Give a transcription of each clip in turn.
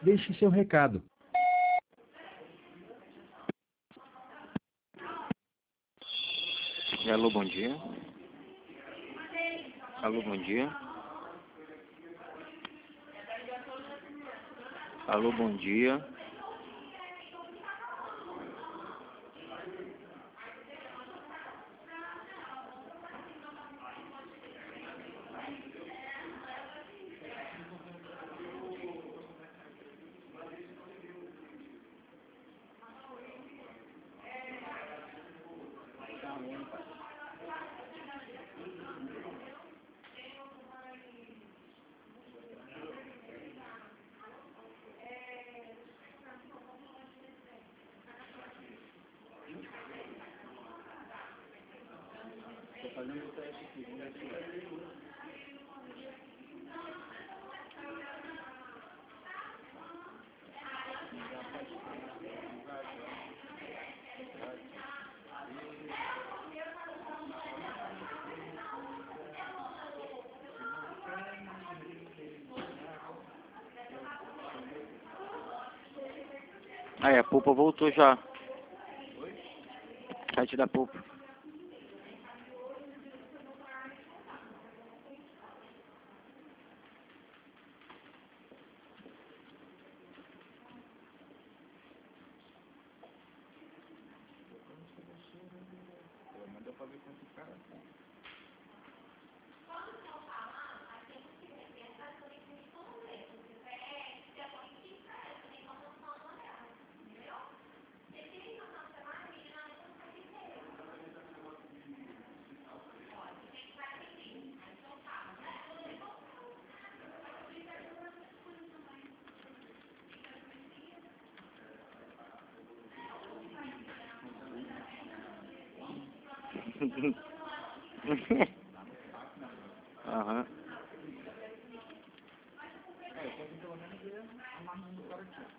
Deixe seu recado. Alô, bom dia. Alô, bom dia. Alô, bom dia. Estou fazendo o teste aqui, vamos ver se Aí, a polpa voltou já. Site da polpa. mandou para ver quanto cara. Aham. É, eu quero pelo menos ver a margem do cara aqui.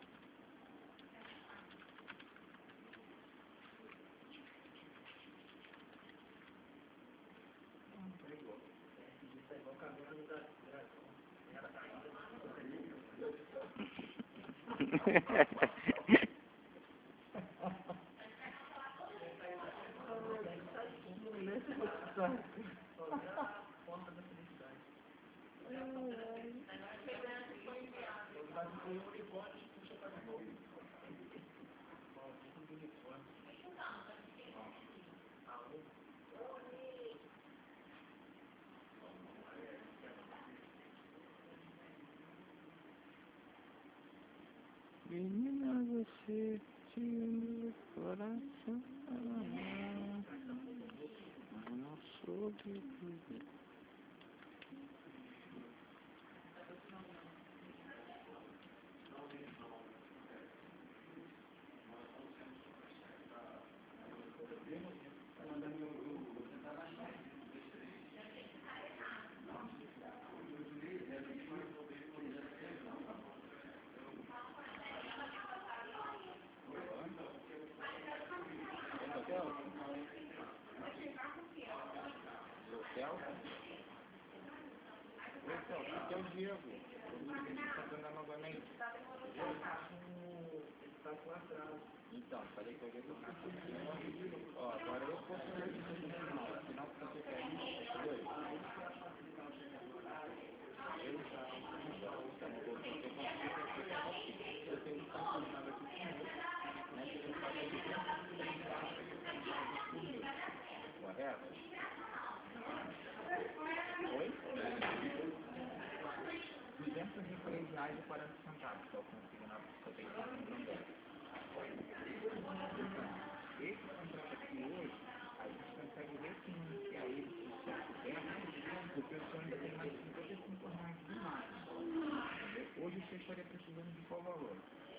Menina, você tinha meu coração. Não sou de... Aqui é o Diego. Está andando novamente. Está com atraso. Então, falei que eu ia tocar. Ó, agora eu posso ver aqui no final. Afinal, se você quer ir, correto? Oi? R$203,40, que é o consigo na proteção também. Esse contrato aqui hoje, a gente consegue refinanciar ele por 100%, porque o senhor ainda tem mais R$55 de margem. Hoje você estaria precisando de qual valor?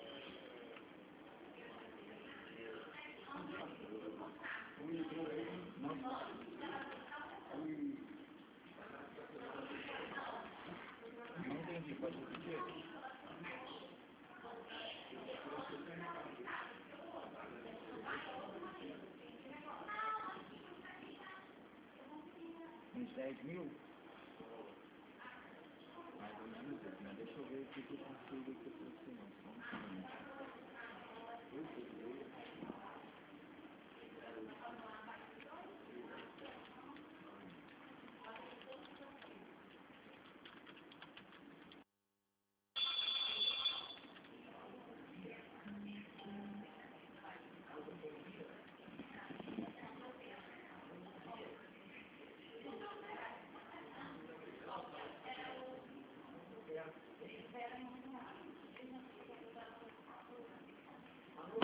Não entendi, pode repetir? Uns 10 mil? Mais ou menos isso, né? Deixa eu ver o que eu consigo aqui para o senhor.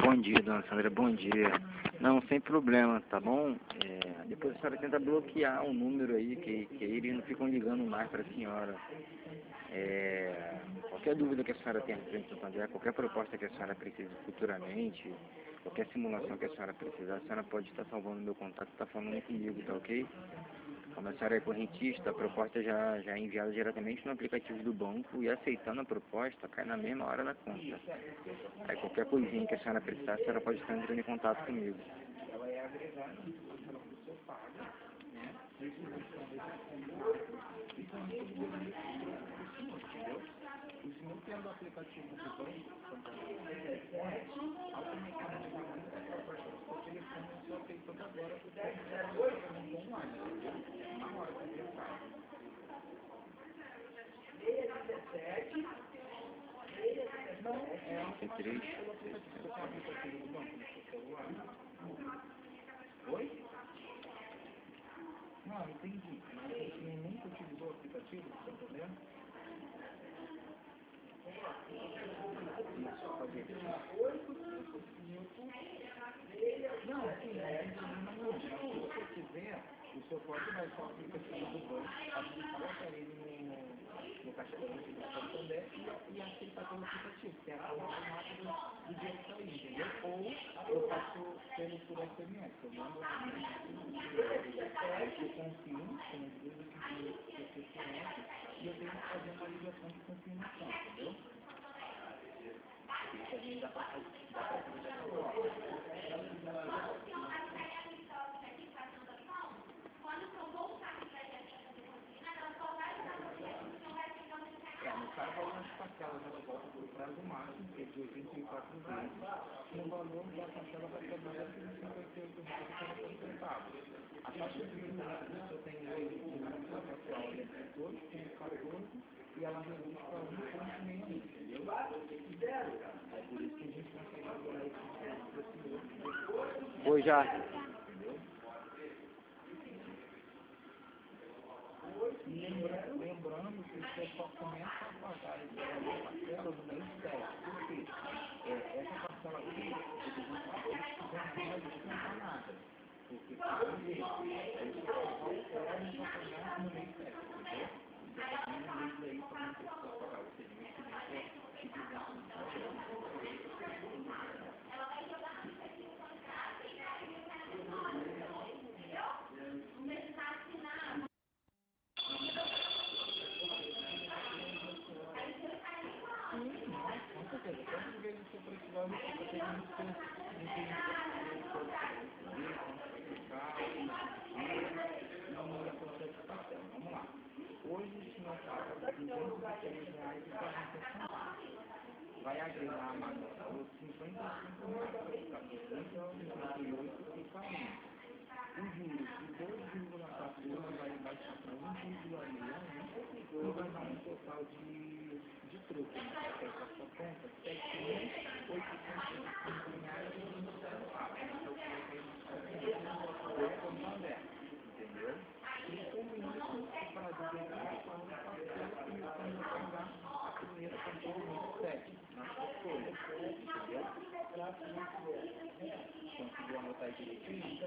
Bom dia, dona Sandra, bom dia. Não, sem problema, tá bom? Depois a senhora tenta bloquear um número aí, que eles não ficam ligando mais para a senhora. Qualquer dúvida que a senhora tenha frente ao Santander, qualquer proposta que a senhora precise futuramente, qualquer simulação que a senhora precisar, a senhora pode estar salvando meu contato, está falando comigo, tá ok? Como a senhora é correntista, a proposta já é enviada diretamente no aplicativo do banco e aceitando a proposta, cai na mesma hora na conta. Aí qualquer coisinha que a senhora precisar, a senhora pode estar entrando em contato comigo. Ela é agregada no seu pago, né? Distribuição desse combinado e também de entendeu? O senhor tendo o aplicativo do banco, automaticamente vai mandar essa proposta para o seu telefone e o senhor fez toda agora o pagamento online, entendeu? Na hora que ele faz. 63. Você tem aplicativo do banco no seu celular? Oi? Não, entendi. Mas você nunca utilizou o aplicativo do Santander? Isso, pode ir. Não, sim, não tem problema não. Mas se você quiser, o senhor pode baixar o aplicativo do banco, aplicar o aparelho no caixa eletrônico do Santander e aceitar pelo aplicativo, que é a forma mais rápida do dia que sair, entendeu? Ou eu faço por SMS, eu mando aí você confirma, com as duas aqui que você conhece, e eu tenho que fazer uma ligação de confirmação, entendeu? Isso também dá para fazer agora. No caso, algumas parcelas ela volta para o prazo máximo, que é de 84 vezes, e o valor da parcela vai ser R$ 258,40. A taxa de juros que o senhor tem hoje na parcela entre 2,14 e ela reduz para 1,61, entendeu? É por isso que a gente consegue agora esse Oi, já. Lembrando que você só começa a pagar essa parcela no mês 7. Por quê? Essa parcela aqui, não vai descontar nada. Porque você pode pagar no mês 7, entendeu? Você tem um mês aí para não precisar pagar. Ou seja, mês que vem se quiser. Com certeza, quantas vezes você precisar, você tem vamos lá. Hoje o senhor paga R$ 203,40. Vai agregar mais R$ 55 para ficar R$ 258,40. O juros de 2,14 vai baixar para 1,61 e vai dar um total de troco, né? Que é a sua conta, R$ 7.805,27. Então, entendeu? E com isso, para dizer que eu pagar a primeira parcela do 7 na sua folha, entendeu? Conseguiu anotar direitinho?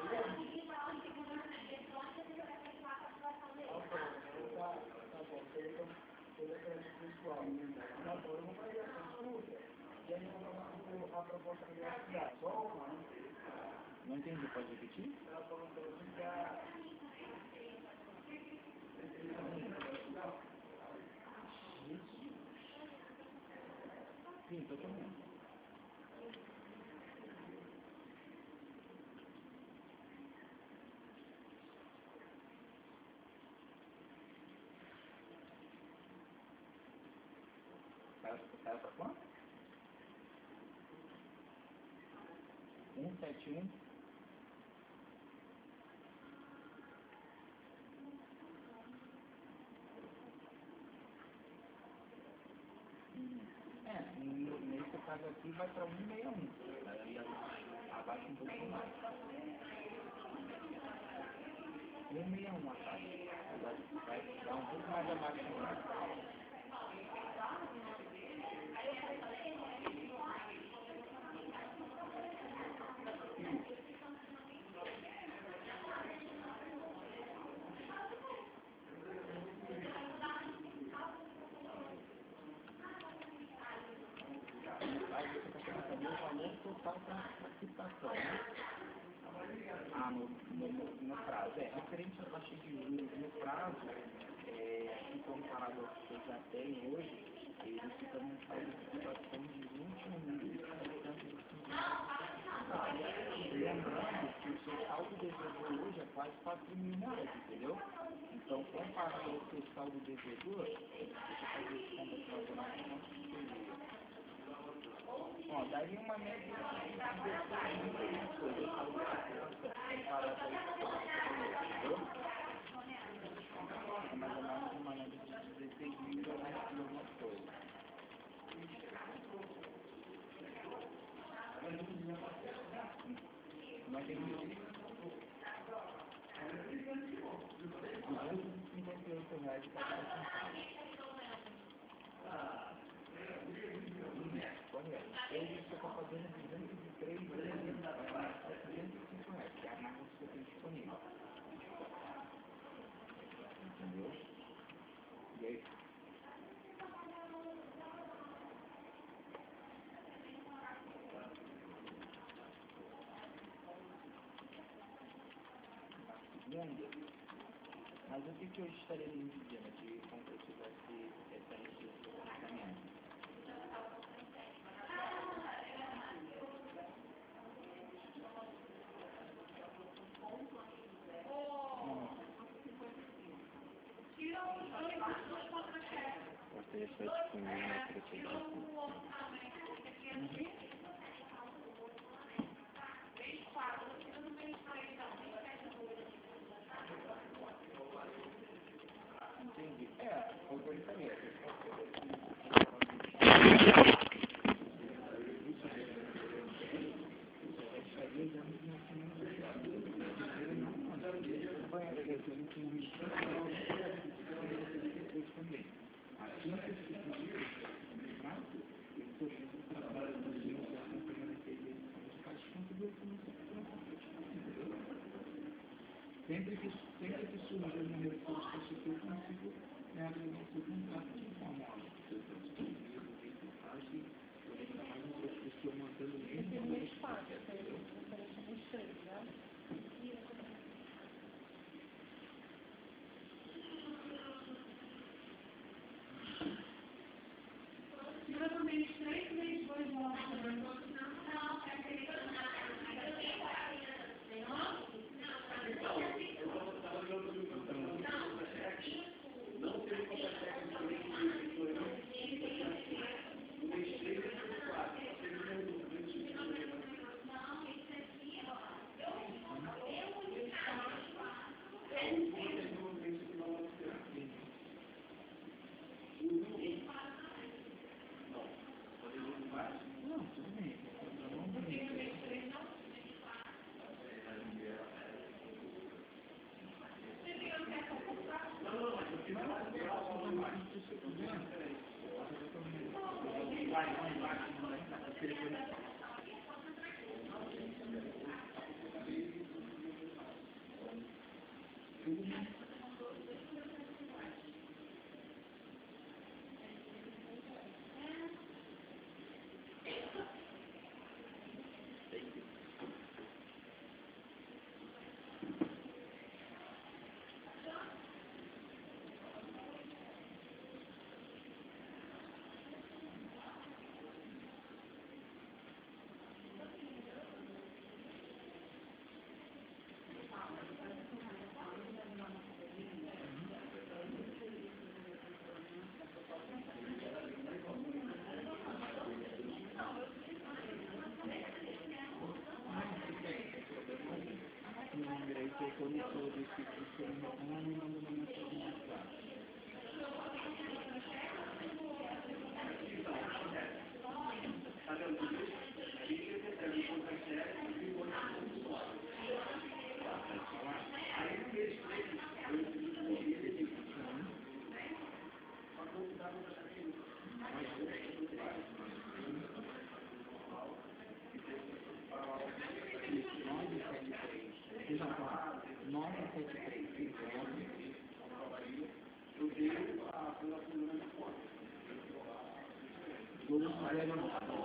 Não entendi, pode repetir? Sim, totalmente. Cara para quanto? 171. Nesse caso aqui vai para 161. Aí abaixa um pouquinho mais. 161 a taxa. Vai dar um pouco mais abaixo ainda. aí você está querendo saber o valor total para a quitação, né? No prazo. Referente à taxa de juros no prazo, aqui comparado ao que eu já tenho hoje, ele fica num saldo de quitação de 21.750. Lembrando que o seu saldo devedor hoje é quase 4 mil reais, entendeu? Então, comparado ao seu saldo devedor, deixa eu fazer esse conta fracional, quanto seria? Ó, daria uma média de 16 mil e coisa, o saldo de quitação, comparado ao que eu entendeu? É mais ou menos uma média de 16 mil e alguma coisa. Não entendi. 258 reais e 4 centavos. Correto. Hoje você está pagando 203 reais, vai pagar 705 reais, que é a máxima que você tem disponível. Entendeu? E aí? Mas o que eu estaria me dizendo de como eu tivesse essa energia do financiamento? Você está disponível para te ajudar. Entendi. Foi o que eu estaria. Sempre que surgir um recurso específico, eu consigo realizar o seu contrato de forma ainda mais uma pessoa mantendo o mesmo espaço. Quando todo esse curso me mandou uma mensagem no WhatsApp. todos fizeram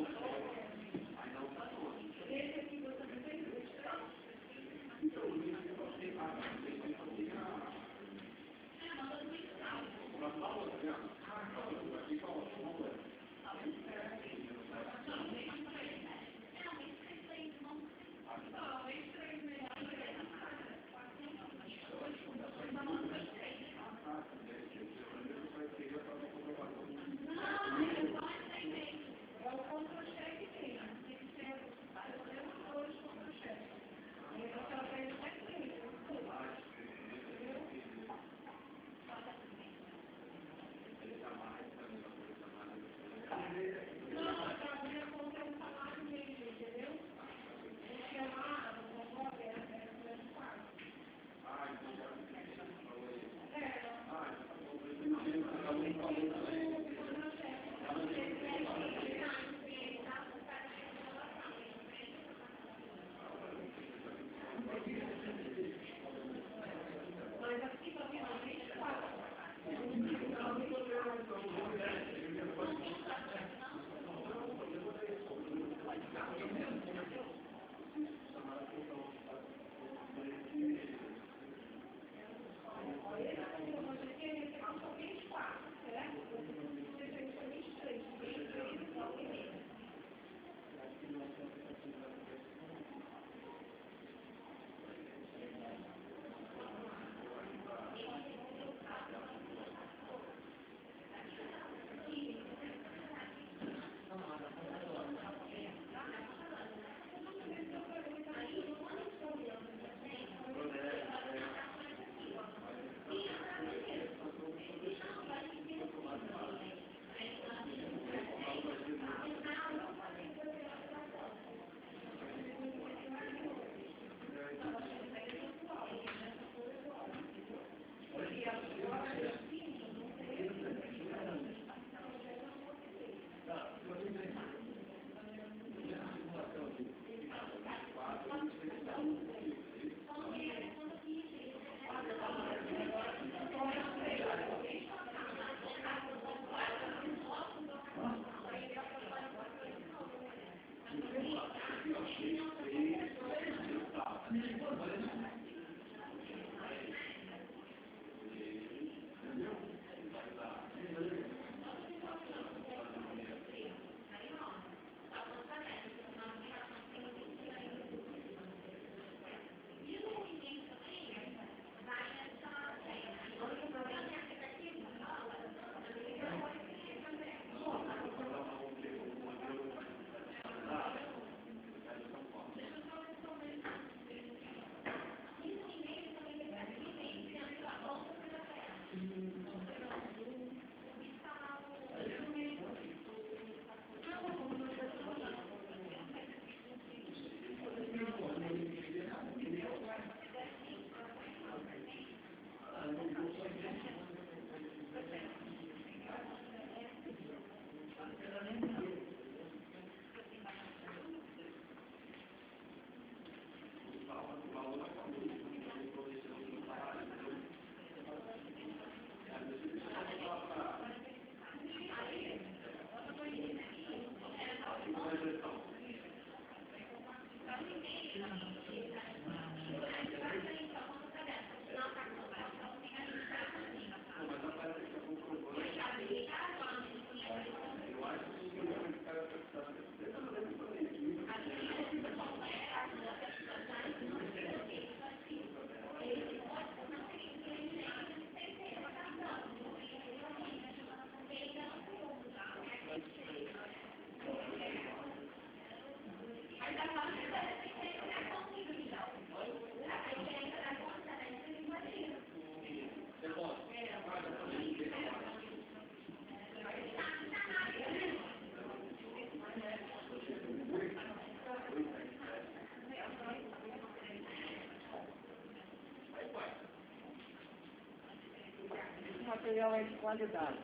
material é de qualidade.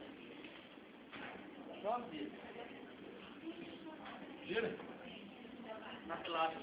Só ver. Gira. Na pilastra.